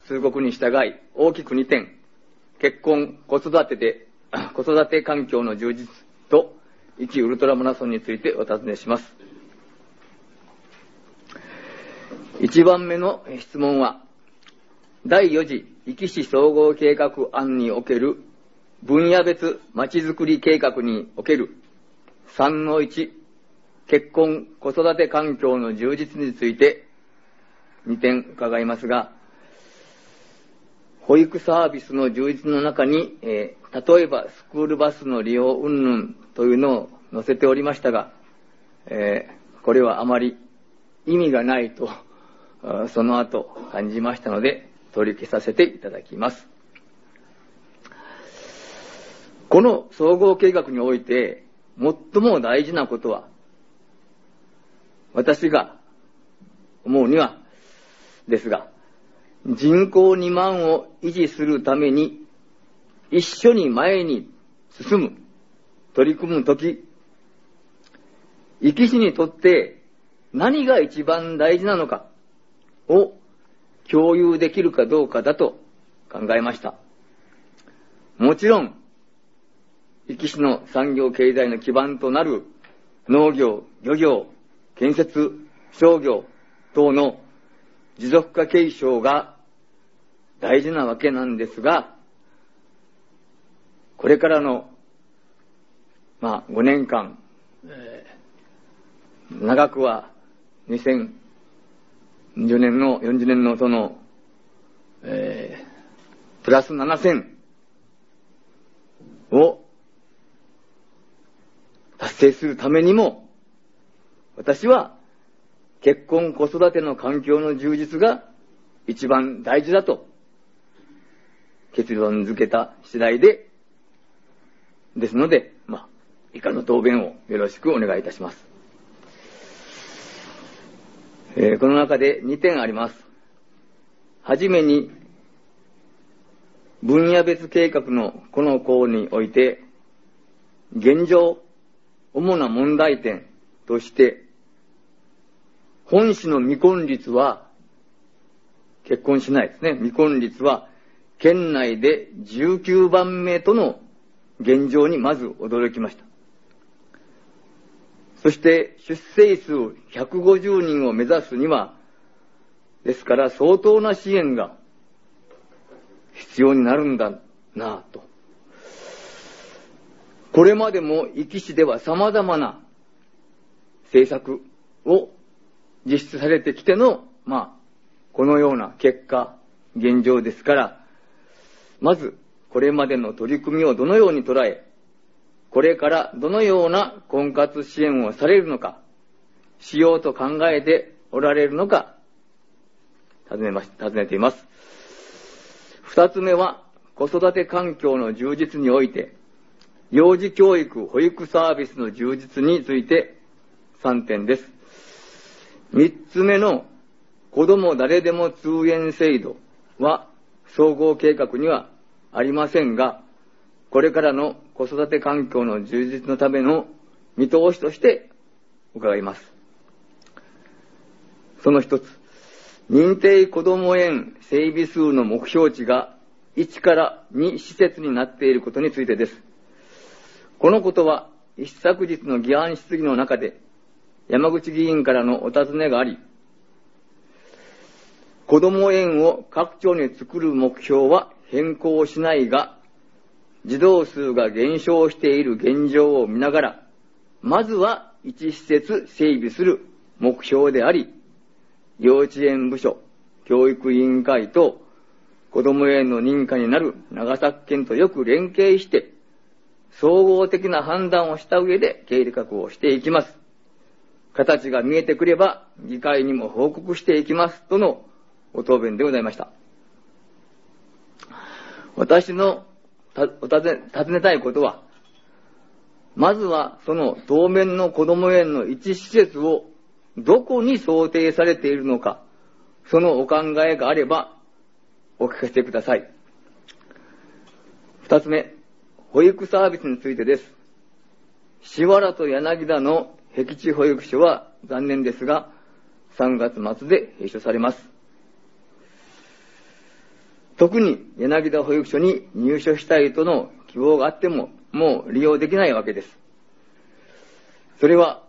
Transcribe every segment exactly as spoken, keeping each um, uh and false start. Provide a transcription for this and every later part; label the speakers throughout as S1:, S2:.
S1: 通告に従い、大きくにてん、結婚、子育てで、子育て環境の充実と、壱岐ウルトラマラソンについてお尋ねします。いちばんめの質問は、だいよ次壱岐市総合計画案における分野別まちづくり計画における さんのいち 結婚・子育て環境の充実についてにてん伺いますが、保育サービスの充実の中に、えー、例えばスクールバスの利用云々というのを載せておりましたが、えー、これはあまり意味がないとその後感じましたので取り消させていただきます。この総合計画において最も大事なことは、私が思うにはですが、人口にまんを維持するために一緒に前に進む、取り組むとき、壱岐市にとって何が一番大事なのかを共有できるかどうかだと考えました。もちろん、壱岐市の産業経済の基盤となる農業、漁業、建設、商業等の持続化継承が大事なわけなんですが、これからの、まあ、ごねんかん、えー、長くはにせんにじゅうねんの、よんじゅうねんのその、えー、プラスななせんを達成するためにも、私は結婚子育ての環境の充実が一番大事だと結論付けた次第で、ですので、まあ、以下の答弁をよろしくお願いいたします。えー、この中でにてんあります。はじめに、分野別計画のこの項において、現状、主な問題点として、本市の未婚率は、結婚しないですね。未婚率は、県内でじゅうきゅうばんめとの現状にまず驚きました。そして出生数ひゃくごじゅうにんを目指すには、ですから相当な支援が必要になるんだなぁと。これまでも壱岐市では様々な政策を実施されてきての、まあ、このような結果、現状ですから、まず、これまでの取り組みをどのように捉え、これからどのような婚活支援をされるのか、しようと考えておられるのか、尋ねまし、尋ねています。二つ目は、子育て環境の充実において、幼児教育・保育サービスの充実についてさんてんです。三つ目の、子ども誰でも通園制度は、総合計画にはありませんが、これからの子育て環境の充実のための見通しとして伺います。その一つ、認定こども園整備数の目標値がいちからに施設になっていることについてです。このことは一昨日の議案質疑の中で山口議員からのお尋ねがあり、こども園を各町に作る目標は変更しないが、児童数が減少している現状を見ながら、まずはいち施設整備する目標であり、幼稚園部署、教育委員会とこども園の認可になる長崎県とよく連携して、総合的な判断をした上で計画をしていきます。形が見えてくれば議会にも報告していきますとのご答弁でございました。私のお尋ね、尋ねたいことは、まずはその当面のこども園の一施設をどこに想定されているのか、そのお考えがあればお聞かせください。二つ目、保育サービスについてです。檜原と柳田の僻地保育所は残念ですが、さんがつ末で閉所されます。 特に柳田保育所に入所したいとの希望があっても、もう利用できないわけです。それは、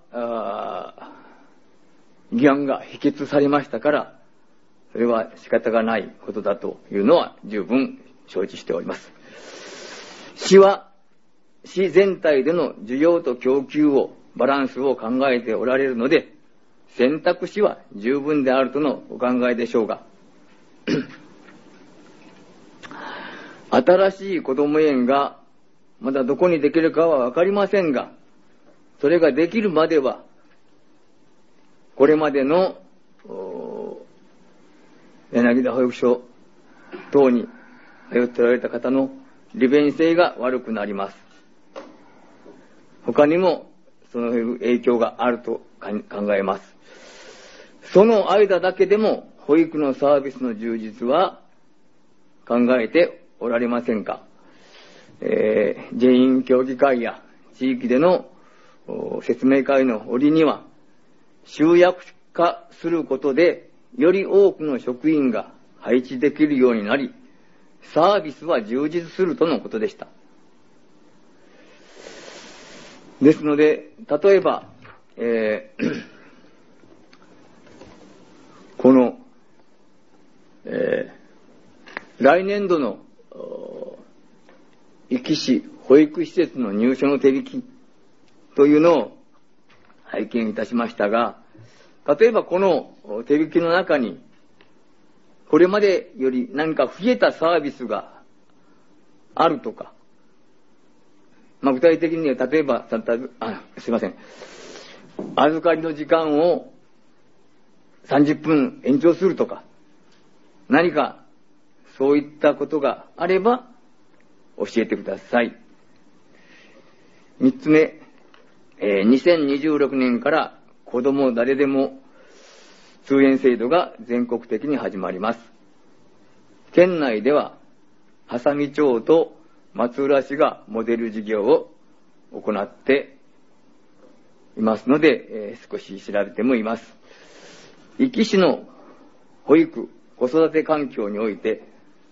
S1: 議案が否決されましたから、それは仕方がないことだというのは十分承知しております。市は、市全体での需要と供給を、バランスを考えておられるので、選択肢は十分であるとのお考えでしょうが、新しい子ども園がまだどこにできるかはわかりませんが、それができるまでは、これまでの柳田保育所等に通っておられた方の利便性が悪くなります。他にもその影響があると考えます。その間だけでも保育のサービスの充実は考えておられませんか。えー、全員協議会や地域での説明会の折には、集約化することでより多くの職員が配置できるようになり、サービスは充実するとのことでした。ですので、例えば、えー、この、えー、来年度の壱岐市保育施設の入所の手引きというのを拝見いたしましたが、例えばこの手引きの中に、これまでより何か増えたサービスがあるとか、まあ、具体的には例えば、あ、すいません、預かりの時間をさんじゅっぷん延長するとか、何かそういったことがあれば教えてください。三つ目、えー、にせんにじゅうろくねんから子ども誰でも通園制度が全国的に始まります。県内では波佐見町と松浦市がモデル事業を行っていますので、えー、少し調べてもいます。壱岐市の保育・子育て環境において、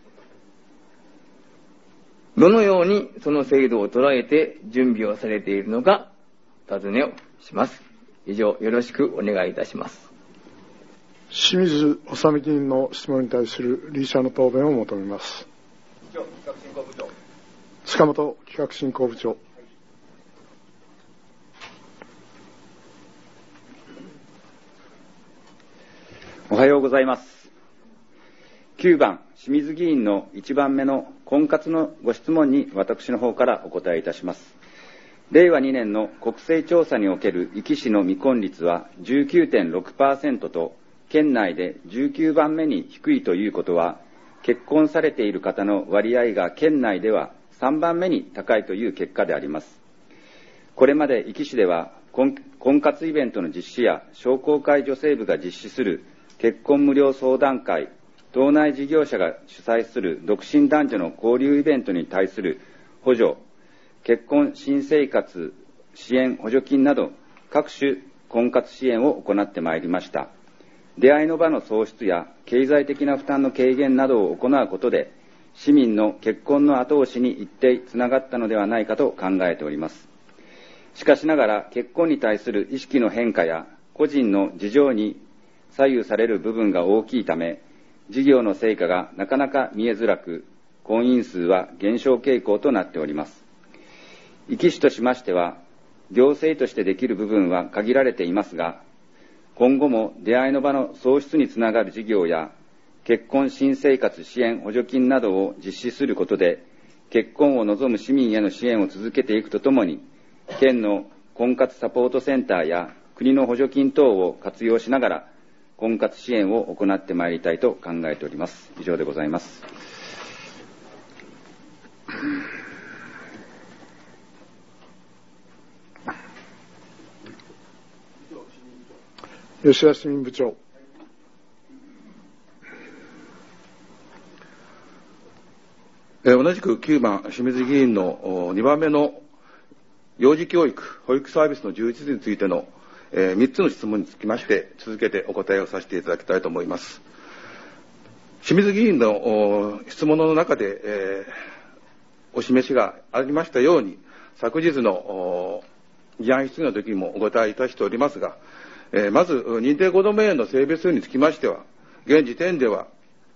S1: どのようにその制度を捉えて準備をされているのか、お尋ねをします。以上、よろしくお願いいたします。
S2: 清水治美議員の質問に対する理事者の答弁を求めます。塚本企画振興部長。
S3: おはようございます。きゅうばん、清水議員のいちばんめの婚活のご質問に私の方からお答えいたします。れいわにねんの国勢調査における壱岐市の未婚率は じゅうきゅうてんろくパーセント と、県内でじゅうきゅうばんめに低いということは、結婚されている方の割合が県内ではさんばんめに高いという結果であります。これまで壱岐市では婚、婚活イベントの実施や商工会女性部が実施する結婚無料相談会、道内事業者が主催する独身男女の交流イベントに対する補助、結婚新生活支援補助金など各種婚活支援を行ってまいりました。出会いの場の創出や経済的な負担の軽減などを行うことで、市民の結婚の後押しに一定つながったのではないかと考えております。しかしながら結婚に対する意識の変化や個人の事情に左右される部分が大きいため、事業の成果がなかなか見えづらく、婚姻数は減少傾向となっております。壱岐市としましては、行政としてできる部分は限られていますが、今後も出会いの場の創出につながる事業や、結婚新生活支援補助金などを実施することで、結婚を望む市民への支援を続けていくとともに、県の婚活サポートセンターや国の補助金等を活用しながら、婚活支援を行ってまいりたいと考えております。以上でございます。
S2: 吉田市民部長。
S4: えー、同じくきゅうばん、清水議員のにばんめの幼児教育、保育サービスの充実についての、えー、みっつの質問につきまして、続けてお答えをさせていただきたいと思います。 清水議員の質問の中で、えー、お示しがありましたように、昨日の議案質疑の時にもお答えいたしておりますが、えー、まず認定こども園の性別数につきましては、現時点では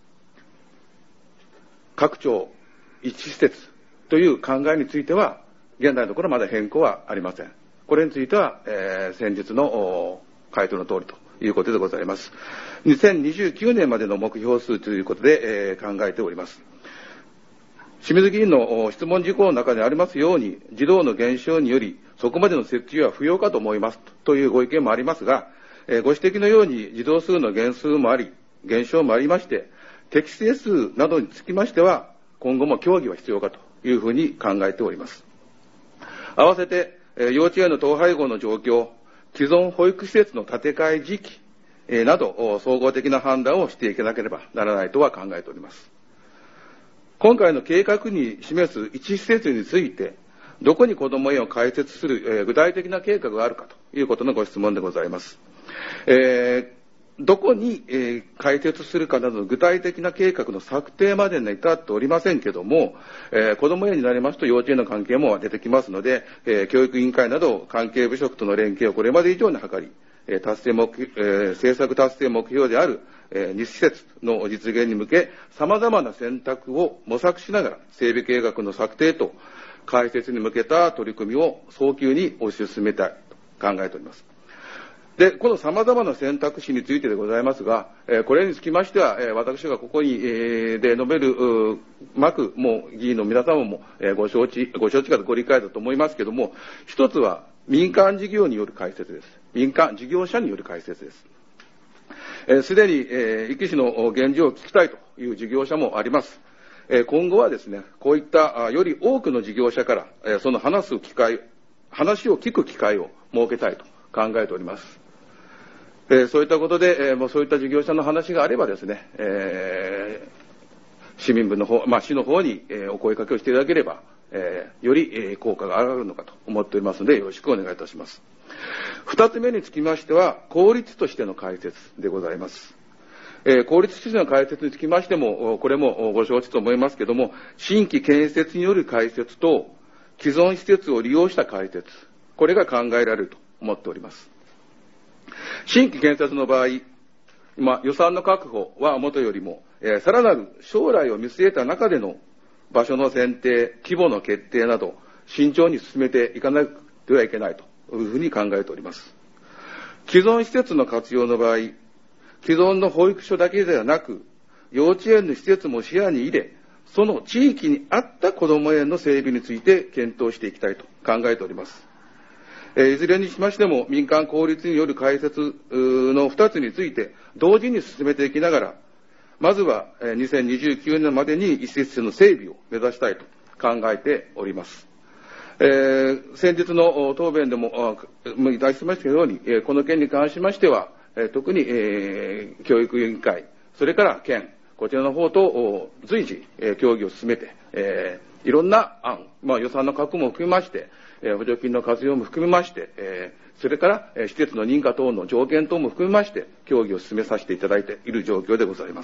S4: 各町一施設という考えについては、現在のところまだ変更はありません。これについては、えー、先日の回答の通りということでございます。にせんにじゅうきゅうねんまでの目標数ということで、えー、考えております。清水議員の質問事項の中でありますように、児童の減少により、そこまでの設置は不要かと思いますというご意見もありますが、えー、ご指摘のように児童数の減数もあり、減少もありまして、適正数などにつきましては、今後も協議は必要かというふうに考えております。合わせて、えー、幼稚園の統廃合の状況、既存保育施設の建て替え時期、えー、など、総合的な判断をしていかなければならないとは考えております。今回の計画に示す一施設について、どこにこども園を開設する、えー、具体的な計画があるかということのご質問でございます。えーどこに、えー、開設するかなどの具体的な計画の策定までに至っておりませんけども、えー、子ども園になりますと幼稚園の関係も出てきますので、えー、教育委員会など関係部署との連携をこれまで以上に図り、えー、達成目、えー、政策達成目標である、えー、に施設の実現に向け、様々な選択を模索しながら整備計画の策定と開設に向けた取り組みを早急に推し進めたいと考えております。で、この様々な選択肢についてでございますが、えー、これにつきましては、えー、私がここに、えー、で述べる、まく、もう議員の皆様も、えー、ご承知、ご承知かご理解だと思いますけれども、一つは民間事業による開設です。民間事業者による開設です。す、えー、で、に、えー、壱岐市の現状を聞きたいという事業者もあります。えー、今後はですね、こういったあより多くの事業者から、えー、その話す機会、話を聞く機会を設けたいと考えております。えー、そういったことで、えー、もうそういった事業者の話があればですね、えー、市民部の方、まあ、市の方に、えー、お声掛けをしていただければ、えー、より、えー、効果が上がるのかと思っておりますので、よろしくお願いいたします。二つ目につきましては、公立としての開設でございます。えー、公立としての開設につきましても、これもご承知と思いますけれども、新規建設による開設と、既存施設を利用した開設、これが考えられると思っております。新規建設の場合、今、予算の確保はもとよりも、えー、さらなる将来を見据えた中での場所の選定、規模の決定など、慎重に進めていかなくてはいけないというふうに考えております。既存施設の活用の場合、既存の保育所だけではなく、幼稚園の施設も視野に入れ、その地域に合った子ども園の整備について検討していきたいと考えております。いずれにしましても民間公立による開設の二つについて同時に進めていきながら、まずはにせんにじゅうきゅうねんまでに一施設の整備を目指したいと考えております。えー、先日の答弁でもいたしましたように、この件に関しましては、特に、えー、教育委員会、それから県、こちらの方と随時、協議を進めて、えー、いろんな案、まあ、予算の確保も含めまして、補助金の活用も含めまして、えー、それから、えー、施設の認可等の条件等も含めまして、協議を進めさせていただいている状況でございます。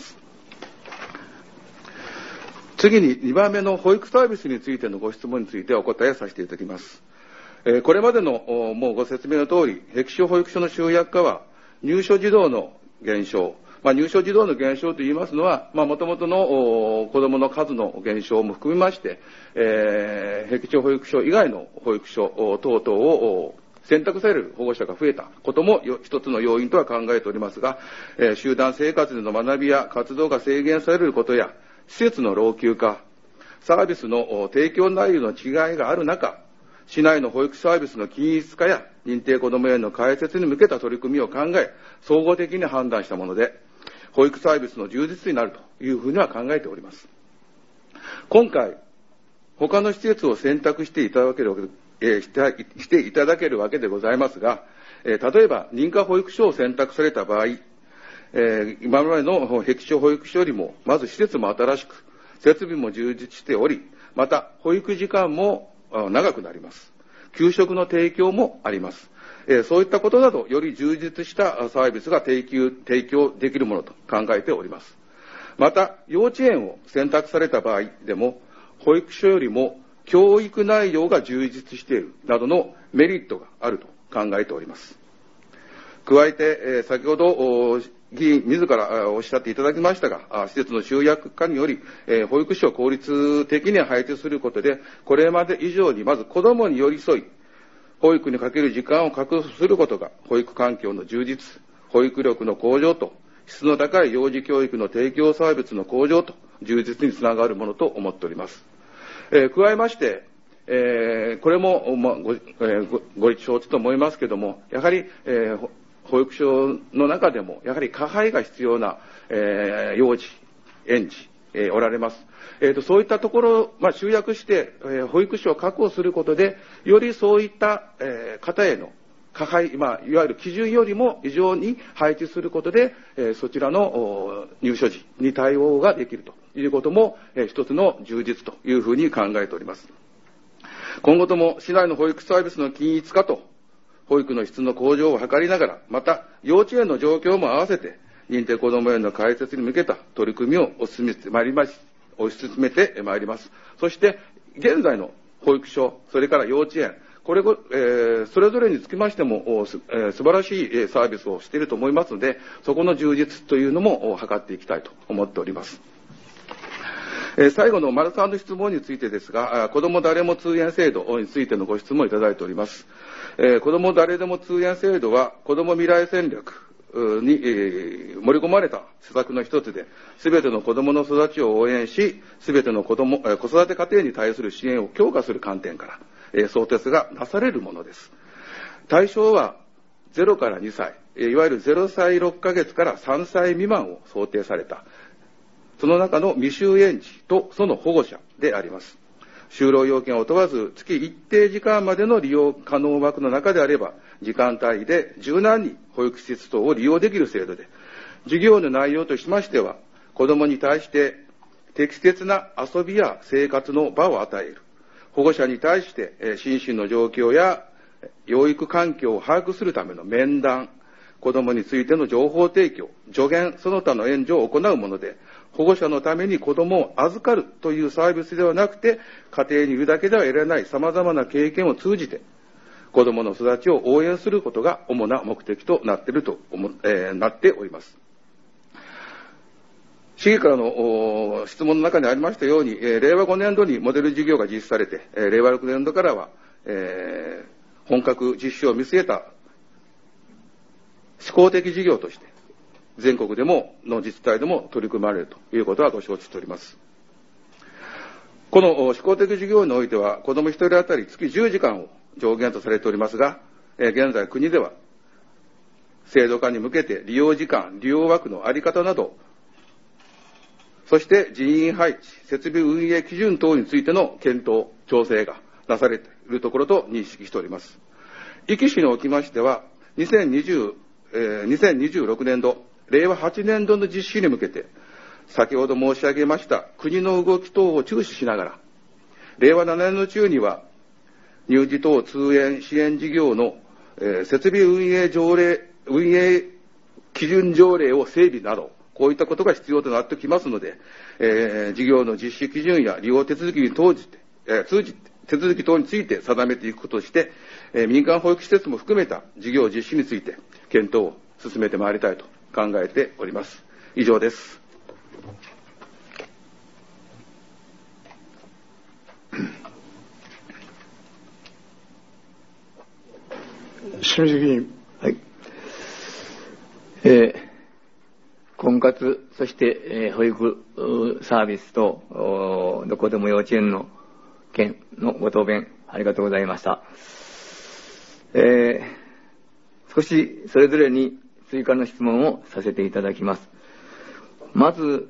S4: 次ににばんめの保育サービスについてのご質問についてお答えさせていただきます。えー、これまでのもうご説明の通り、僻所保育所の集約化は入所児童の減少、まあ、入所児童の減少といいますのは、まあ、元々の子どもの数の減少も含めまして、えー、僻地保育所以外の保育所等々を選択される保護者が増えたことも一つの要因とは考えておりますが、えー、集団生活での学びや活動が制限されることや、施設の老朽化、サービスの提供内容の違いがある中、市内の保育サービスの均一化や認定こども園の開設に向けた取り組みを考え、総合的に判断したもので、保育サービスの充実になるというふうには考えております。今回、他の施設を選択していただけるわけ、えー、してしていただけるわけでございますが、えー、例えば認可保育所を選択された場合、えー、今までの僻所保育所よりも、まず施設も新しく、設備も充実しており、また保育時間も長くなります。給食の提供もあります。えー、そういったことなど、より充実したサービスが提供、提供できるものと考えております。 また、幼稚園を選択された場合でも、保育所よりも教育内容が充実しているなどのメリットがあると考えております。加えて、えー、先ほど議員自らおっしゃっていただきましたが、施設の集約化により、えー、保育士を効率的に配置することで、これまで以上にまず子どもに寄り添い、保育にかける時間を確保することが、保育環境の充実、保育力の向上と、質の高い幼児教育の提供サービスの向上と、充実につながるものと思っております。えー、加えまして、えー、これも、まあ、ご、えー、ご、ご一承知と思いますけれども、やはり、えー、保育所の中でも、やはり加配が必要な、えー、幼児、園児、えー、おられます。えーと、そういったところを、まあ、集約して、えー、保育士を確保することで、よりそういった、えー、方への加配、まあ、いわゆる基準よりも以上に配置することで、えー、そちらの入所時に対応ができるということも、えー、一つの充実というふうに考えております。今後とも市内の保育サービスの均一化と保育の質の向上を図りながら、また幼稚園の状況も合わせて認定こども園の開設に向けた取り組みをお進めてまいります。推し進めてまいります。そして、現在の保育所、それから幼稚園、これを、えー、それぞれにつきましても、す、えー、素晴らしいサービスをしていると思いますので、そこの充実というのも図っていきたいと思っております。えー、最後の丸さんの質問についてですが、子ども誰も通園制度についてのご質問をいただいております。えー、子ども誰でも通園制度は、子ども未来戦略、に、えー、盛り込まれた施策の一つで、すべての子どもの育ちを応援し、すべての子ども、えー、子育て家庭に対する支援を強化する観点から、えー、創設がなされるものです。対象はゼロからにさい、えー、いわゆるゼロさいろっかげつからさんさい未満を想定された、その中の未就園児とその保護者であります。就労要件を問わず、月一定時間までの利用可能枠の中であれば、時間帯で柔軟に保育施設等を利用できる制度で、授業の内容としましては、子どもに対して適切な遊びや生活の場を与える。保護者に対して、心身の状況や養育環境を把握するための面談、子どもについての情報提供、助言、その他の援助を行うもので、保護者のために子どもを預かるというサービスではなくて、家庭にいるだけでは得られない様々な経験を通じて、子どもの育ちを応援することが主な目的となっていると思、えー、なっております。市議からの質問の中にありましたように、えー、れいわごねんどにモデル事業が実施されて、えー、れいわろくねんどからは、えー、本格実施を見据えた試行的事業として、全国でもの自治体でも取り組まれるということはご承知しております。この試行的事業においては、子どもひとり当たり月じゅうじかんを上限とされておりますが、現在国では制度化に向けて利用時間、利用枠のあり方など、そして人員配置、設備運営基準等についての検討、調整がなされているところと認識しております。壱岐市におきましては、にせんにじゅう、えー、にせんにじゅうろくねんど、れいわはちねんどの実施に向けて、先ほど申し上げました国の動き等を注視しながら、れいわななねんの中には、乳児等通園支援事業の、えー、設備運営条例、運営基準条例を整備など、こういったことが必要となってきますので、えー、事業の実施基準や利用手続きに通じて、えー、通じて、手続き等について定めていくこととして、えー、民間保育施設も含めた事業実施について検討を進めてまいりたいと考えております。以上です。
S2: 清水議員。
S1: はい。えー、婚活、そして、えー、保育サービスと、どこでも幼稚園の件のご答弁、ありがとうございました。えー、少しそれぞれに追加の質問をさせていただきます。まず、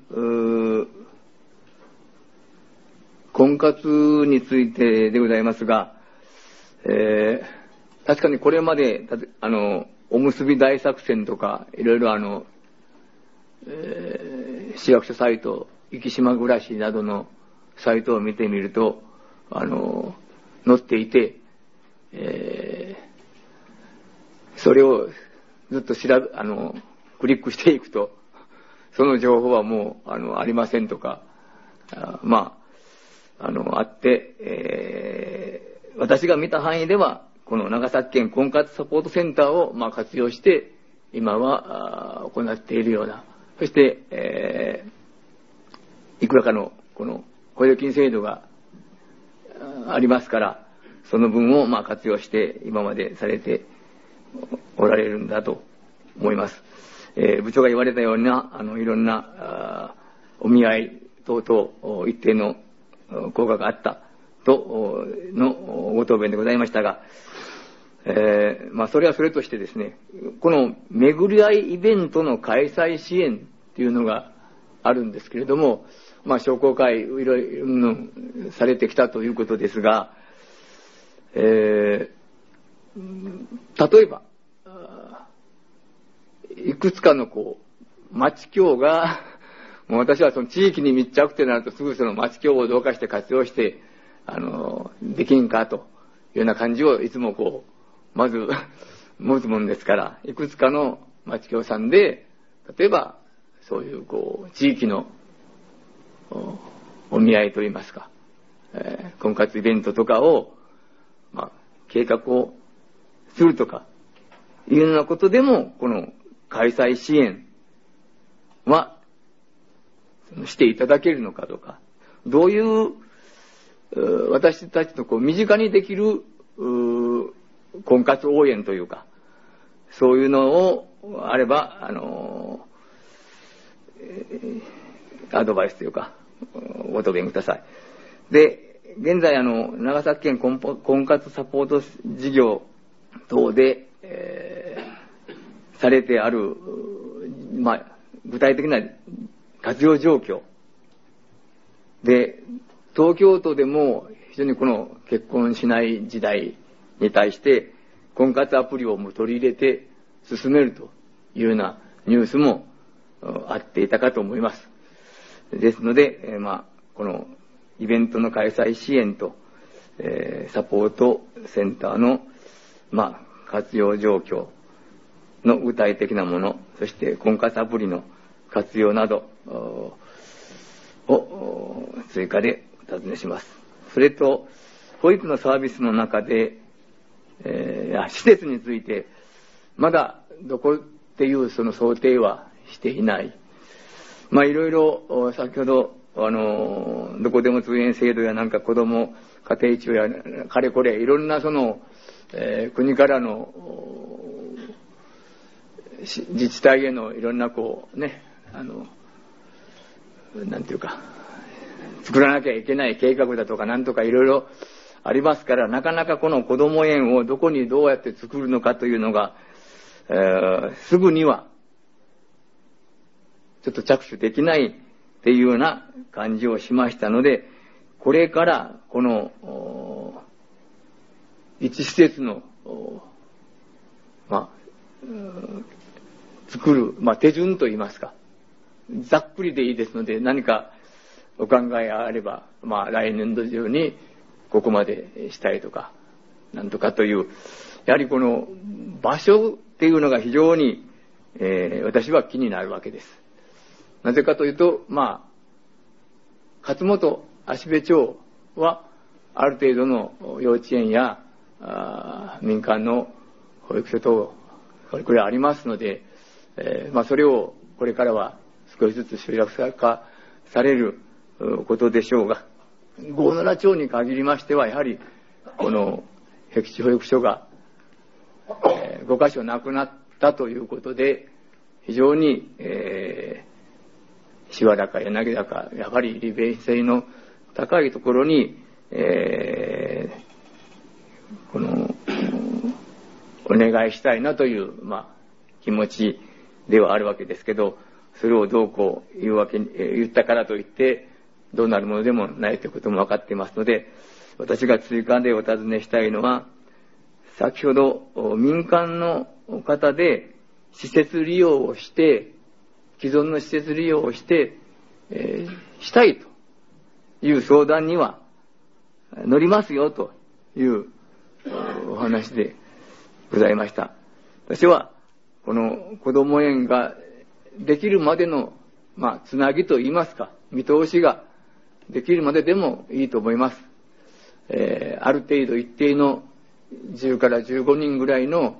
S1: 婚活についてでございますが、えー、確かにこれまで、あの、おむすび大作戦とか、いろいろあの、えー、市役所サイト、生島暮らしなどのサイトを見てみると、あの、載っていて、えー、それをずっと調べ、あの、クリックしていくと、 その情報はもう、あの、ありませんとか、あまあ、あの、あって、えー、私が見た範囲では、この長崎県婚活サポートセンターを、まあ、活用して、今は、行っているような、そして、えー、いくらかの、この、雇用金制度がありますから、その分を、まあ、活用して、今までされておられるんだと思います。えー、部長が言われたような、あの、いろんな、お見合い等々、一定の効果があったとのご答弁でございましたが、えー、まあ、それはそれとしてですね、この巡り合いイベントの開催支援っていうのがあるんですけれども、まあ、商工会、いろいろされてきたということですが、えー、例えば、いくつかのこう、町協が、もう私はその地域に密着ってなるとすぐその町協を動かして活用して、あの、できんかというような感じをいつもこう、まず持つもんですから、いくつかの町協さんで、例えば、そういうこう、地域のお, お見合いといいますか、えー、婚活イベントとかを、まあ、計画をするとか、いうようなことでも、この開催支援はしていただけるのかとか、どういう私たちとこう身近にできる婚活応援というか、そういうのをあれば、あの、えー、アドバイスというか、ご答弁ください。で、現在あの、長崎県婚活サポート事業等で、えー、されてある、まあ、具体的な活用状況で、東京都でも非常にこの結婚しない時代に対して婚活アプリをも取り入れて進めるというようなニュースもあっていたかと思います。ですので、えー、まあこのイベントの開催支援と、えー、サポートセンターのまあ活用状況の具体的なもの、そして婚活アプリの活用などを追加でお尋ねします。それと保育のサービスの中で、えー、施設についてまだどこっていうその想定はしていない。まあいろいろ先ほどあのどこでも通園制度やなんか子ども家庭庁やかれこれいろんなその、えー、国からの自治体へのいろんなこうねあのなんていうか作らなきゃいけない計画だとかなんとかいろいろありますから、なかなかこの子ども園をどこにどうやって作るのかというのが、えー、すぐにはちょっと着手できないっていうような感じをしましたので、これからこの一施設のまあ作る、まあ、手順といいますか、ざっくりでいいですので、何かお考えあれば、まあ、来年度中にここまでしたいとか、なんとかという、やはりこの場所っていうのが非常に、えー、私は気になるわけです。なぜかというと、まあ、勝本芦部町は、ある程度の幼稚園や民間の保育所等、これこれありますので、えーまあ、それをこれからは少しずつ集約化されることでしょうが、郷野良町に限りましてはやはりこの僻地保育所が、えー、ごかしょなくなったということで非常に、えー、しわ高柳高やはり利便性の高いところに、えー、このお願いしたいなという、まあ、気持ちではあるわけですけど、それをどうこう言うわけに、言ったからといってどうなるものでもないということも分かっていますので、私が追加でお尋ねしたいのは、先ほど民間の方で施設利用をして既存の施設利用をして、えー、したいという相談には乗りますよというお話でございました。私はこの子ども園ができるまでのまあ、つなぎといいますか、見通しができるまででもいいと思います。えー、ある程度一定のじゅうからじゅうごにんぐらいの、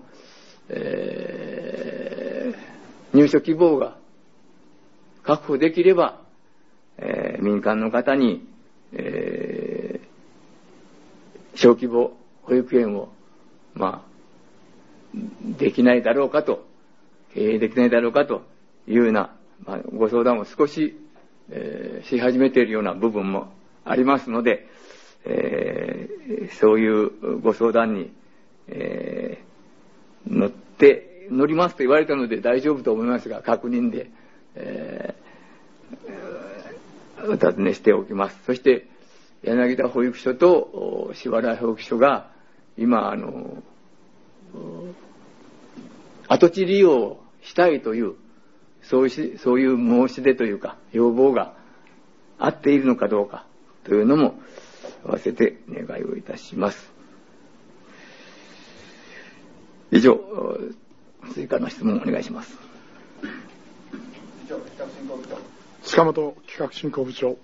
S1: えー、入所希望が確保できれば、えー、民間の方に、えー、小規模保育園を、まあ、できないだろうかと、経営できないだろうかというような、まあ、ご相談を少し、えー、し始めているような部分もありますので、えー、そういうご相談に、えー、乗って乗りますと言われたので大丈夫と思いますが、確認で、えー、お尋ねしておきます。そして柳田保育所と芝原保育所が今あの跡地利用をしたいというそういうそういう申し出というか要望があっているのかどうかというのも合わせて願いをいたします。以上、追加の質問をお願いします。
S2: 塚本企画振興部長。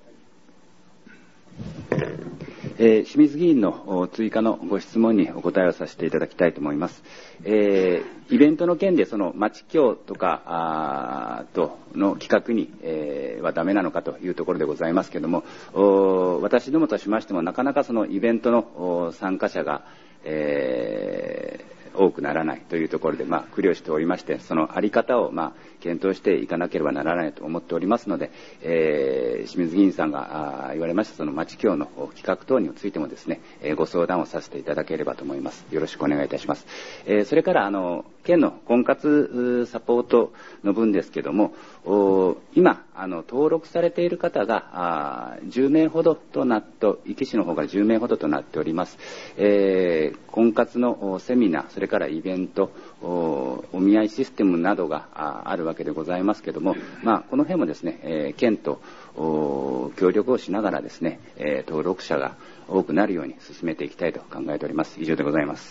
S3: えー、清水議員の追加のご質問にお答えをさせていただきたいと思います。えー、イベントの件でその町協とかあとの企画に、えー、はダメなのかというところでございますけれども、私どもとしましてもなかなかそのイベントの参加者が、えー多くならないというところで、まあ、苦慮しておりまして、そのあり方を、まあ、検討していかなければならないと思っておりますので、えー、清水議員さんが言われましたその町協の企画等についてもですね、えー、ご相談をさせていただければと思います。よろしくお願いいたします。えー、それからあの県の婚活サポートの分ですけども、今あの登録されている方がじゅうめいほどとなって、壱岐市の方がじゅうめいほどとなっております。えー、婚活のセミナー、それからイベント、お, お見合いシステムなどが あ, あるわけでございますけども、まあ、この辺もですね、えー、県と協力をしながらですね、えー、登録者が多くなるように進めていきたいと考えております。以上でございます。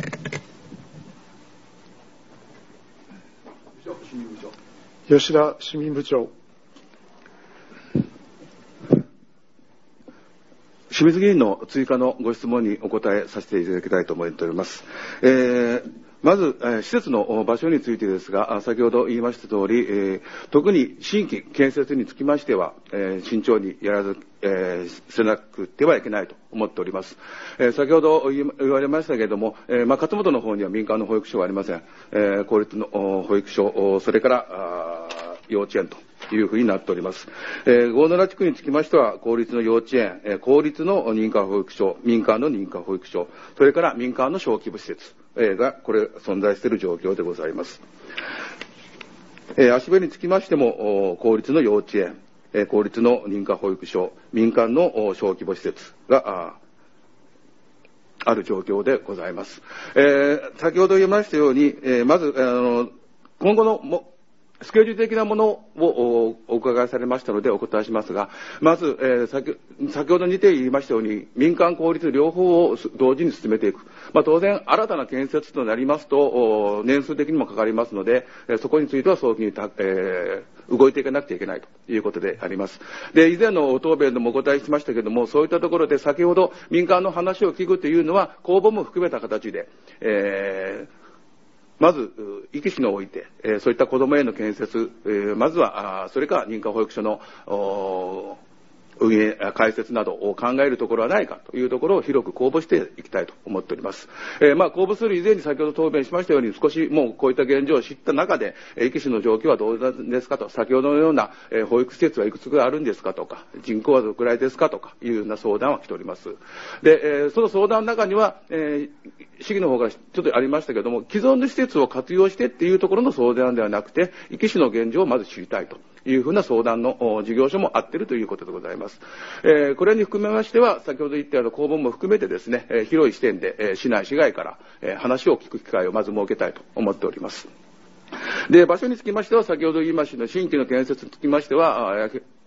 S2: 吉田市民部長。
S4: 清水議員の追加のご質問にお答えさせていただきたいと思っております。えー、まず、えー、施設の場所についてですが、先ほど言いました通り、えー、特に新規建設につきましては、えー、慎重にやらず、えー、せなくてはいけないと思っております。えー、先ほど言われましたけれども、えーまあ、勝本の方には民間の保育所はありません。えー、公立の保育所、それから幼稚園というふうになっております。えー、郷野良地区につきましては、公立の幼稚園、えー、公立の認可保育所、民間の認可保育所、それから民間の小規模施設、えー、が、これ、存在している状況でございます。えー、足部につきましても、公立の幼稚園、えー、公立の認可保育所、民間の小規模施設が、ある状況でございます。えー、先ほど言いましたように、えー、まず、あの、今後のも、スケジュール的なものをお伺いされましたのでお答えしますが、まず、えー、先, 先ほどにて言いましたように、民間公立両方を同時に進めていく。まあ、当然、新たな建設となりますと、年数的にもかかりますので、そこについては早期にた、えー、動いていかなくてはいけないということであります。で、以前の答弁でもお答えしましたけれども、そういったところで先ほど民間の話を聞くというのは、公募も含めた形で、えーまず、壱岐市において、えー、そういった子どもへの建設、えー、まずは、あそれから認可保育所の運営、開設などを考えるところはないかというところを広く公募していきたいと思っております。えー、まあ、公募する以前に先ほど答弁しましたように、少しもうこういった現状を知った中で、壱岐市の状況はどうなんですかと、先ほどのような、えー、保育施設はいくつぐらいあるんですかとか、人口はどのくらいですかとかいうような相談は来ております。で、えー、その相談の中には、えー市議の方からちょっとありましたけれども、既存の施設を活用してっていうところの相談ではなくて、壱岐市の現状をまず知りたいというふうな相談の事業所もあっているということでございます。えー、これに含めましては、先ほど言ったような公募も含めてですね、えー、広い視点で、えー、市内市外から、えー、話を聞く機会をまず設けたいと思っております。で、場所につきましては、先ほど言いました新規の建設につきましては、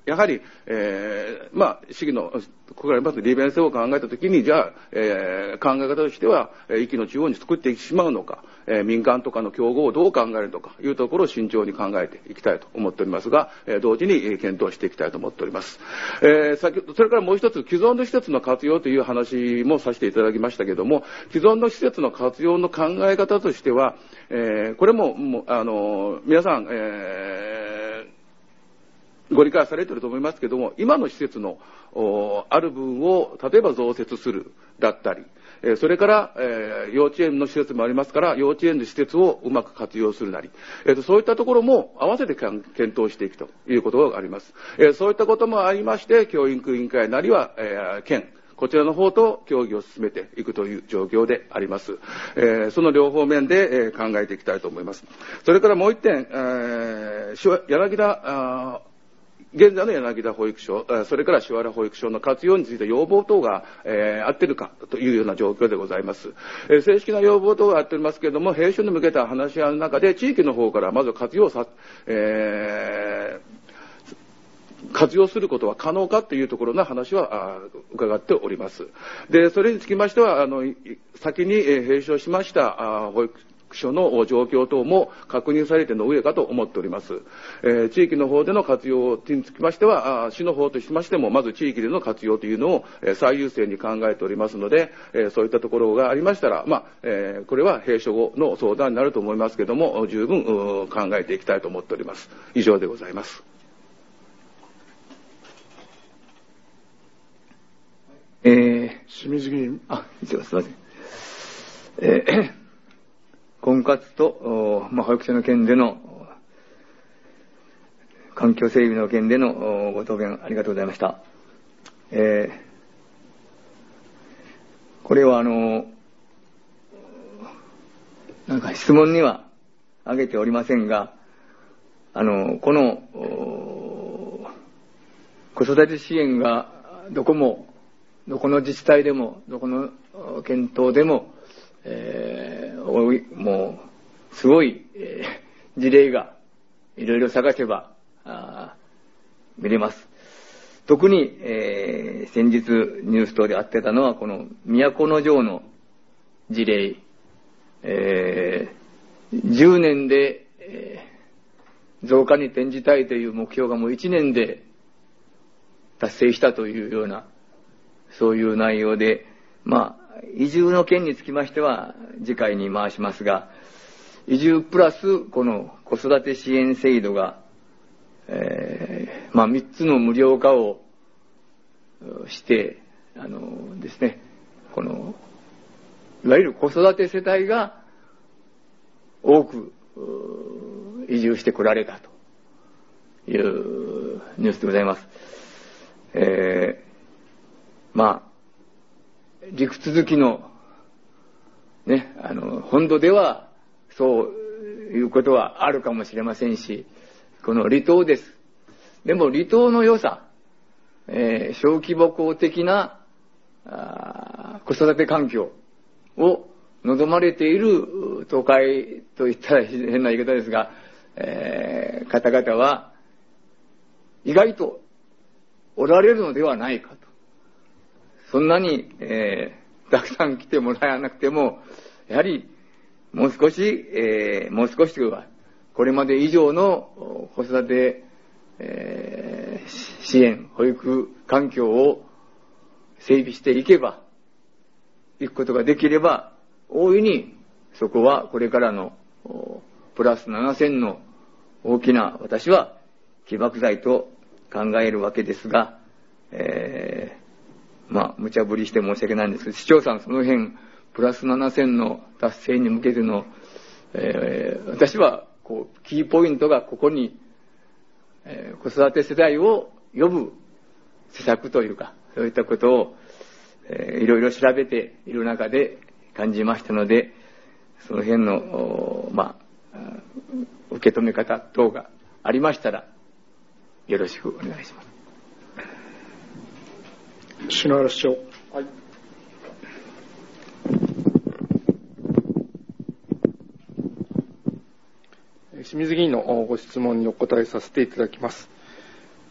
S4: やはり、えー、まあ、市議の、ここからあります利便性を考えたときに、じゃあ、えー、考え方としては、駅の中央に作ってしまうのか、えー、民間とかの競合をどう考えるのかというところを慎重に考えていきたいと思っておりますが、えー、同時に検討していきたいと思っております。えー、先ほど、それからもう一つ、既存の施設の活用という話もさせていただきましたけれども、既存の施設の活用の考え方としては、えー、これも、もうあの、皆さん、えーご理解されていると思いますけれども、今の施設のある分を例えば増設するだったり、それから、えー、幼稚園の施設もありますから、幼稚園の施設をうまく活用するなり、えーと、そういったところも合わせて検討していくということがあります。えー、そういったこともありまして、教育委員会なりは、えー、県、こちらの方と協議を進めていくという状況であります。えー、その両方面で、えー、考えていきたいと思います。それからもう一点、えー、柳田、現在の柳田保育所、それから塩原保育所の活用について要望等が、えー、合っているかというような状況でございます。えー、正式な要望等が合っておりますけれども、閉所に向けた話し合いの中で、地域の方からまず活用さ、えー、活用することは可能かというところの話は伺っております。で、それにつきましては、あの、先に閉所しました保育所の状況等も確認されての上かと思っております。えー、地域の方での活用につきましては、市の方としましても、まず地域での活用というのを最優先に考えておりますので、えー、そういったところがありましたら、まあ、えー、これは閉所後の相談になると思いますけれども、十分考えていきたいと思っております。以上でございます。
S1: えー、
S2: 清水議員。
S1: あ、すいません。えー婚活と、まあ、保育所の件での、環境整備の件でのご答弁ありがとうございました。えー、これはあの、なんか質問には挙げておりませんが、あの、この、子育て支援がどこも、どこの自治体でも、どこの県等でも、えー、もうすごい、えー、事例がいろいろ探せば見れます。特に、えー、先日ニュース等であってたのはこの都城の事例、えー、じゅうねんで、えー、増加に転じたいという目標がもういちねんで達成したというようなそういう内容で、まあ移住の件につきましては次回に回しますが、移住プラスこの子育て支援制度が、えー、まあみっつの無料化をしてあのですね、このいわゆる子育て世帯が多く移住してこられたというニュースでございます。えー、まあ陸続きのね、あの本土ではそういうことはあるかもしれませんし、この離島です。でも離島の良さ、えー、小規模公的なあ子育て環境を望まれている都会といったら変な言い方ですが、えー、方々は意外とおられるのではないかと。そんなに、えー、たくさん来てもらわなくても、やはりもう少し、えー、もう少しというか、これまで以上の子育て、えー、支援、保育環境を整備していけば、いくことができれば、大いにそこはこれからのプラスななせんの大きな、私は起爆剤と考えるわけですが、えーまあ、無茶ぶりして申し訳ないんですけど、市長さんその辺、プラスななせんの達成に向けての、えー、私は、こう、キーポイントがここに、えー、子育て世代を呼ぶ施策というか、そういったことを、えー、いろいろ調べている中で感じましたので、その辺の、まあ、受け止め方等がありましたら、よろしくお願いします。
S2: 篠原市長。はい。
S5: 清水議員のご質問にお答えさせていただきます。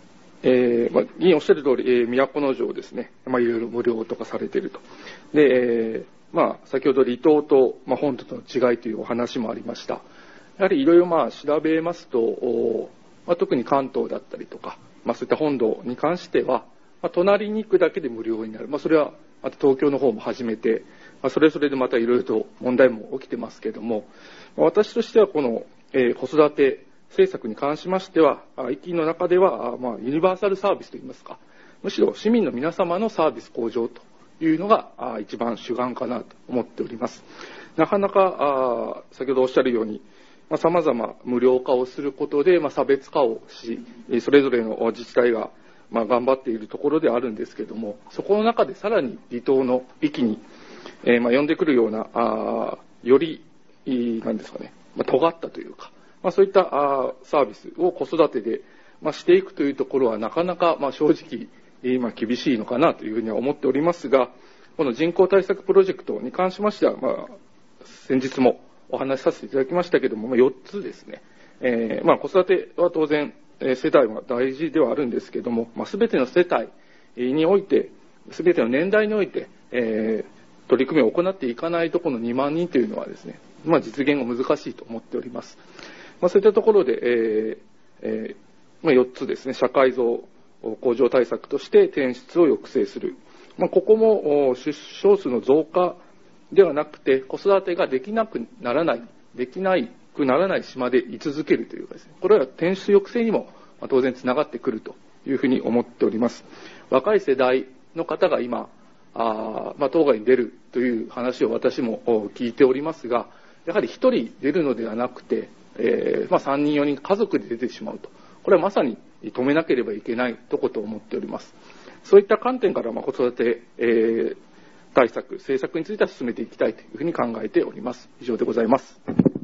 S5: えーまあ、議員おっしゃる通り、えー、都城ですね、まあ、いろいろ無料とかされていると。で、えーまあ、先ほど離島と、まあ、本島との違いというお話もありました。やはりいろいろまあ調べますと、まあ、特に関東だったりとか、まあ、そういった本土に関しては、まあ、隣に行くだけで無料になる。まあ、それはまた東京の方も始めて、まあ、それぞれでまたいろいろと問題も起きてますけれども、まあ、私としてはこの、えー、子育て政策に関しましては、意見の中では、まあ、ユニバーサルサービスといいますか、むしろ市民の皆様のサービス向上というのが一番主眼かなと思っております。なかなか先ほどおっしゃるように、さまざま無料化をすることで、まあ、差別化をし、それぞれの自治体が、まあ、頑張っているところであるんですけれども、そこの中でさらに離島の域に、えーまあ、呼んでくるような、あより、なんですかね、まあ、尖ったというか、まあ、そういったあサービスを子育てで、まあ、していくというところはなかなか、まあ、正直、今厳しいのかなというふうには思っておりますが、この人口対策プロジェクトに関しましては、まあ、先日もお話しさせていただきましたけれども、まあ、よっつですね、えーまあ、子育ては当然、えー、世帯は大事ではあるんですけれども、まあ、全ての世帯において、全ての年代において、えー、取り組みを行っていかないとこのにまんにんというのはですね、まあ、実現が難しいと思っております。まあ、そういったところで、えーえーまあ、よっつですね、社会像向上対策として転出を抑制する。まあ、ここも出生数の増加ではなくて、子育てができなくならない、できなくならない島で居続けるというかですね、これは転出抑制にも当然つながってくるというふうに思っております。若い世代の方が今、あまあ、当該に出るという話を私も聞いておりますが、やはり一人出るのではなくて、えーまあ、さんにんよにん家族で出てしまうと。これはまさに止めなければいけないとこと思っております。そういった観点から、まあ、子育て、えー、対策、政策については進めていきたいというふうに考えております。以上でございます。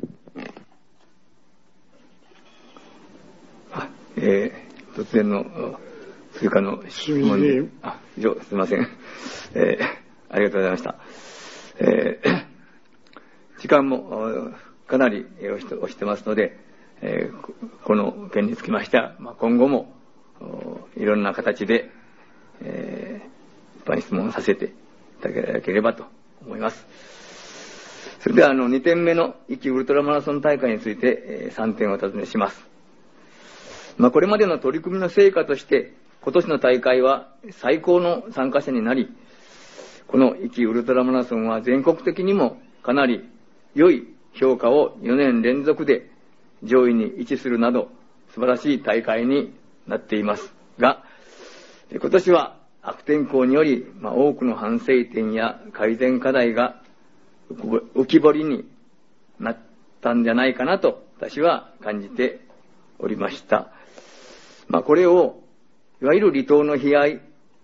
S1: あえー、突然の追加の質問で、あ、以上、すみません。えー、ありがとうございました。えー、時間もかなり押して、押してますので、えー、この件につきましては、まあ、今後もいろんな形で、えー、一般質問させていただければと思います。それではあのにてんめの壱岐ウルトラマラソン大会について、えー、さんてんお尋ねします。まあ、これまでの取り組みの成果として今年の大会は最高の参加者になり、この壱岐ウルトラマラソンは全国的にもかなり良い評価をよねん連続で上位に位置するなど素晴らしい大会になっていますが、今年は悪天候により、まあ、多くの反省点や改善課題が浮き彫りになったんじゃないかなと私は感じておりました。まあ、これをいわゆる離島の悲哀、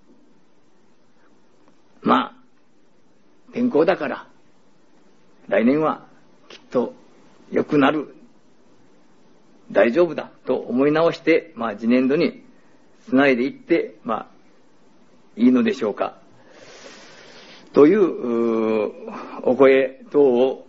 S1: まあ天候だから来年はきっと良くなる、大丈夫だと思い直して、まあ、次年度につないでいって、まあ、いいのでしょうかという、うお声等を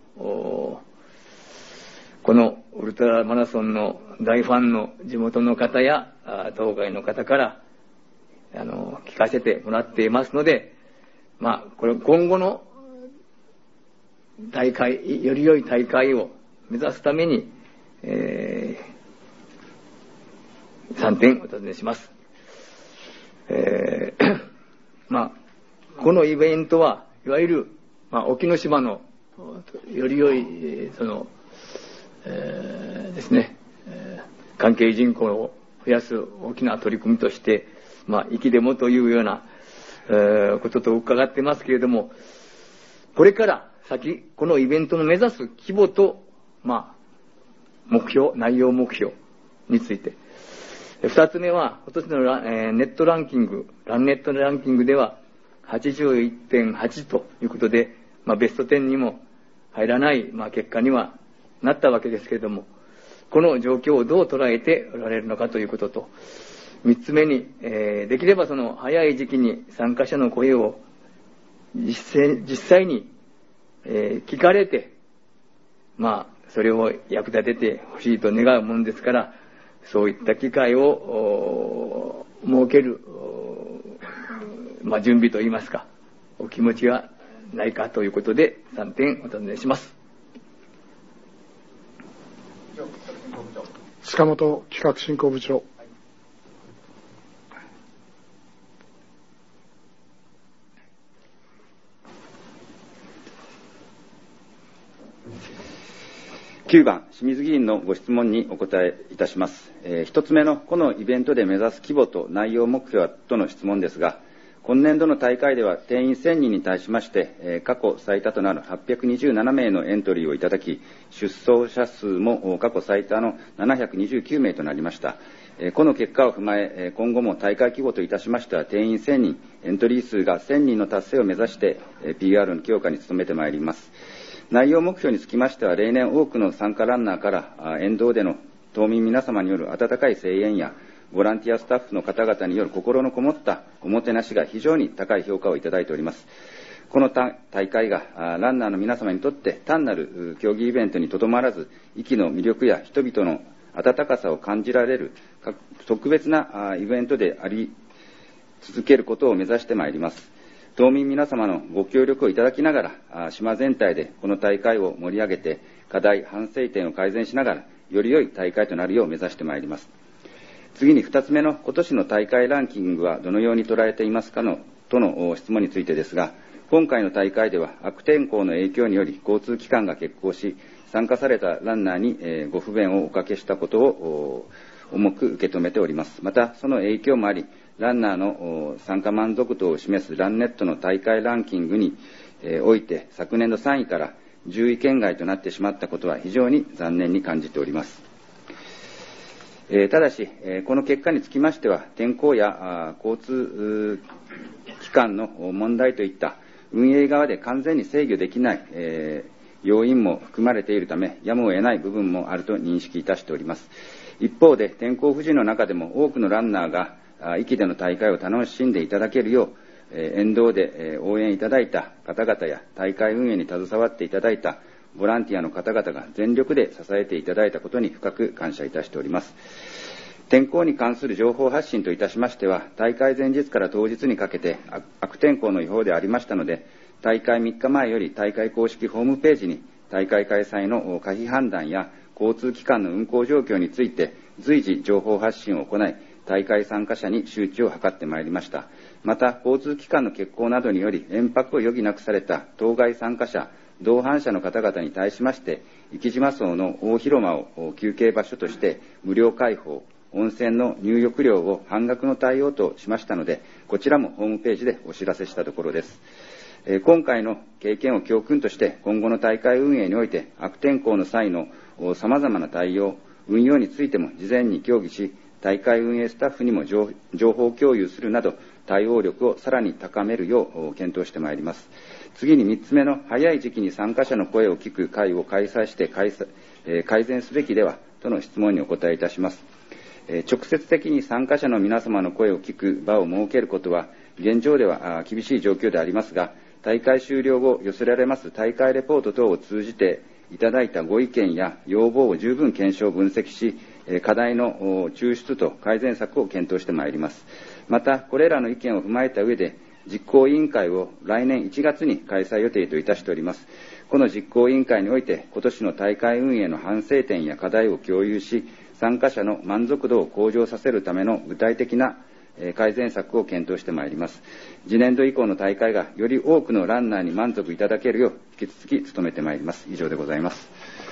S1: このウルトラマラソンの大ファンの地元の方や当該の方からあの聞かせてもらっていますので、まあ、これ今後の大会、より良い大会を目指すために、えー、さんてんお尋ねします。えー、まあこのイベントはいわゆる、まあ、沖ノ島のより良いその、えー、ですね、えー、関係人口を増やす大きな取り組みとして、まあ、粋でもというような、えー、ことと伺ってますけれども、これから先このイベントの目指す規模と、まあ、目標、内容目標について、二つ目は今年のラ、えー、ネットランキング、ランネットランキングでは はちじゅういってんはち ということで、まあ、ベストじゅうにも入らない、まあ、結果にはなったわけですけれども、この状況をどう捉えておられるのかということと、三つ目に、えー、できればその早い時期に参加者の声を実際、実際に、えー、聞かれて、まあそれを役立ててほしいと願うものですから、そういった機会を設ける、まあ、準備といいますか、お気持ちがないかということでさんてんお尋ねします。
S2: 塚本企画振興部長。
S3: きゅうばん、清水議員のご質問にお答えいたします。えー、ひとつめのこのイベントで目指す規模と内容目標との質問ですが、今年度の大会では定員せんにんに対しまして、えー、過去最多となるはっぴゃくにじゅうななめいのエントリーをいただき、出走者数も過去最多のななひゃくにじゅうきゅうめいとなりました。えー、この結果を踏まえ、今後も大会規模といたしましては定員せんにん、エントリー数がせんにんの達成を目指して、えー、ピーアール の強化に努めてまいります。内容目標につきましては、例年多くの参加ランナーから沿道での島民皆様による温かい声援やボランティアスタッフの方々による心のこもったおもてなしが非常に高い評価をいただいております。この大会がランナーの皆様にとって単なる競技イベントにとどまらず、息の魅力や人々の温かさを感じられる特別なイベントであり続けることを目指してまいります。島民皆様のご協力をいただきながら、島全体でこの大会を盛り上げて、課題、反省点を改善しながら、より良い大会となるよう目指してまいります。次に二つ目の今年の大会ランキングはどのように捉えていますかのとの質問についてですが、今回の大会では悪天候の影響により交通機関が欠航し、参加されたランナーにご不便をおかけしたことを重く受け止めております。また、その影響もあり、ランナーの参加満足度を示すランネットの大会ランキングにおいて、昨年度さんいからじゅうい圏外となってしまったことは非常に残念に感じております。えー、ただし、えー、この結果につきましては、天候や交通機関の問題といった運営側で完全に制御できない、えー、要因も含まれているため、やむを得ない部分もあると認識いたしております。一方で、天候不順の中でも多くのランナーが域での大会を楽しんでいただけるよう、えー、沿道で、えー、応援いただいた方々や大会運営に携わっていただいたボランティアの方々が全力で支えていただいたことに深く感謝いたしております。天候に関する情報発信といたしましては、大会前日から当日にかけて悪天候の予報でありましたので、大会みっかまえより大会公式ホームページに大会開催の可否判断や交通機関の運行状況について随時情報発信を行い、大会参加者に周知を図ってまいりました。また、交通機関の欠航などにより延泊を余儀なくされた当該参加者、同伴者の方々に対しまして、生島荘の大広間を休憩場所として無料開放、温泉の入浴料を半額の対応としましたので、こちらもホームページでお知らせしたところです。えー、今回の経験を教訓として、今後の大会運営において悪天候の際の様々な対応、運用についても事前に協議し、大会運営スタッフにも情報共有するなど、対応力をさらに高めるよう検討してまいります。次にみっつめの早い時期に参加者の声を聞く会を開催して改善すべきではとの質問にお答えいたします。直接的に参加者の皆様の声を聞く場を設けることは現状では厳しい状況でありますが、大会終了後寄せられます大会レポート等を通じていただいたご意見や要望を十分検証分析し、課題の抽出と改善策を検討してまいります。また、これらの意見を踏まえた上で、実行委員会を来年いちがつに開催予定といたしております。この実行委員会において、今年の大会運営の反省点や課題を共有し、参加者の満足度を向上させるための具体的な改善策を検討してまいります。次年度以降の大会がより多くのランナーに満足いただけるよう、引き続き努めてまいります。以上でございます。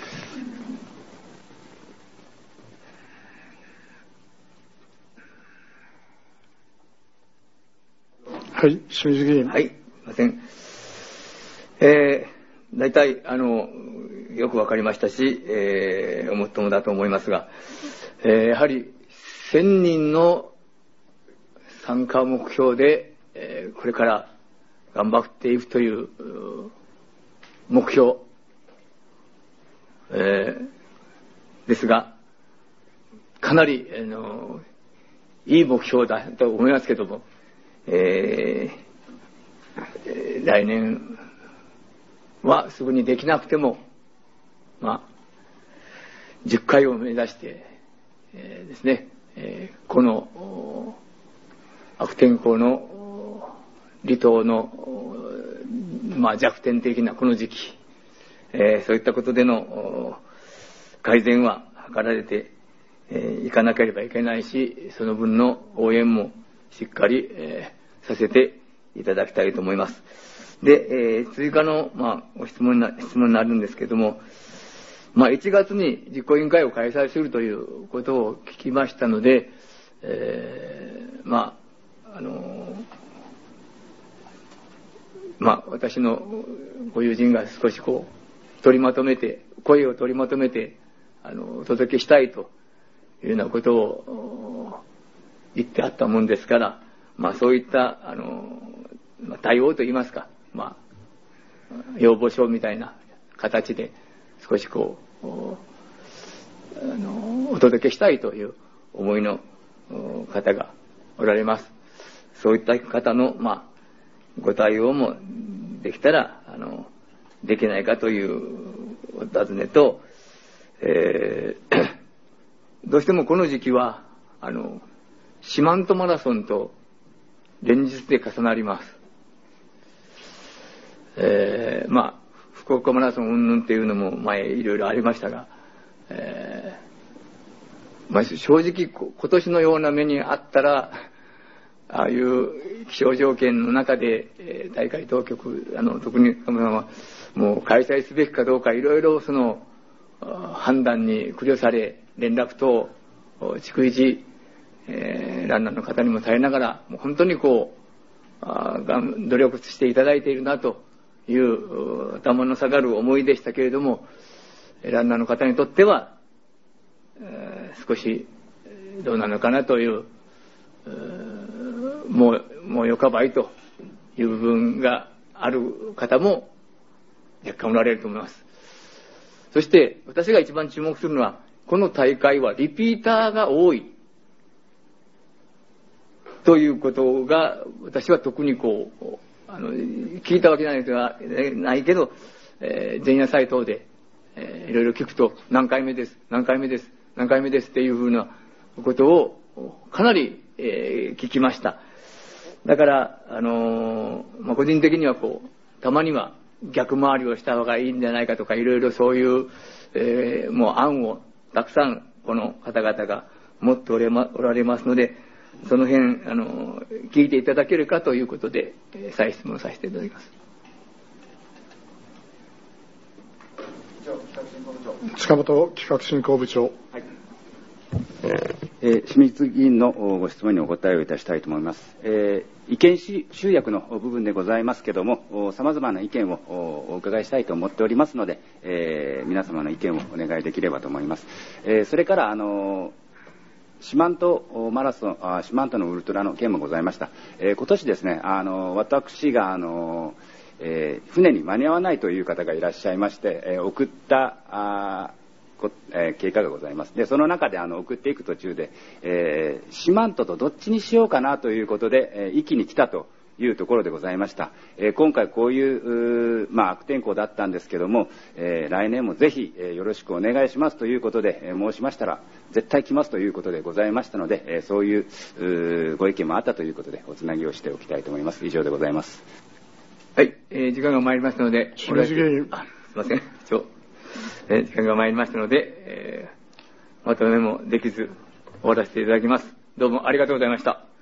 S2: はい、清水議員。
S1: はい、すいません。えー、大体、あの、よくわかりましたし、えー、思っともだと思いますが、えー、やはり、せんにんの参加目標で、えー、これから頑張っていくという目標、えー、ですが、かなり、あの、いい目標だと思いますけども、えー、来年はすぐにできなくても、まあ、じゅっかいを目指して、えー、ですね、えー、この悪天候の離島の、まあ、弱点的なこの時期、えー、そういったことでの改善は図られてい、えー、かなければいけないし、その分の応援もしっかり、えー、させていただきたいと思います。で、えー、追加の、まあ、ご質問な、質問になるんですけども、まあ、いちがつに実行委員会を開催するということを聞きましたので、えー、まあ、あのー、まあ、私のご友人が少しこう、取りまとめて、声を取りまとめて、あの、お届けしたいというようなことを言ってあったもんですから、まあ、そういった、あの、まあ、対応といいますか、まあ、要望書みたいな形で、少しこう、あの、お届けしたいという思いの方がおられます。そういった方の、まあ、ご対応もできたら、あの、できないかというお尋ねと、えー、どうしてもこの時期は、あの、四万十マラソンと連日で重なります。えー、まあ、福岡マラソン云々っていうのも前いろいろありましたが、えー、まあ、正直今年のような目にあったら、ああいう気象条件の中で、えー、大会当局、あの、特にカムさんはもう開催すべきかどうかいろいろその判断に苦慮され、連絡等、逐一、えー、ランナーの方にも耐えながら、もう本当にこう、あ努力していただいているなという頭の下がる思いでしたけれども、ランナーの方にとっては、えー、少しどうなのかなという、もう、もうよかばいという部分がある方も若干おられると思います。そして私が一番注目するのは、この大会はリピーターが多いということが、私は特にこう、あの、聞いたわけないないけど、えー、前夜祭等で、えー、いろいろ聞くと、何回目です、何回目です、何回目ですっていうふうなことをかなり、えー、聞きました。だから、あのーまあ、個人的にはこう、たまには逆回りをした方がいいんじゃないかとか、いろいろそういう、えー、もう案をたくさんこの方々が持っておれま、おられますので、その辺、あのー、聞いていただけるかということで、えー、再質問させていただきます。
S2: 塚本企画振興部長。はい。
S3: えー、清水議員のご質問にお答えをいたしたいと思います。えー、意見集約の部分でございますけれども、さまざまな意見をお伺いしたいと思っておりますので、えー、皆様の意見をお願いできればと思います。えー、それから、あのー、四万十マラソン、あ四万十のウルトラの件もございました。えー、今年ですね、あのー、私が、あのーえー、船に間に合わないという方がいらっしゃいまして、えー、送ったあえー、経過がございます。で、その中であの送っていく途中で、えー、四万十とどっちにしようかなということで、えー、一気に来たというところでございました。えー、今回こういう、まあ、悪天候だったんですけども、えー、来年もぜひ、えー、よろしくお願いしますということで、えー、申しましたら絶対来ますということでございましたので、えー、そういうご意見もあったということでおつなぎをしておきたいと思います。以上でございます。
S1: はい、えー、時間が参りましたので、
S2: 清水議員、
S1: あ、すいません、ちょえー、時間が参りましたので、えー、まとめもできず終わらせていただきます。どうもありがとうございました。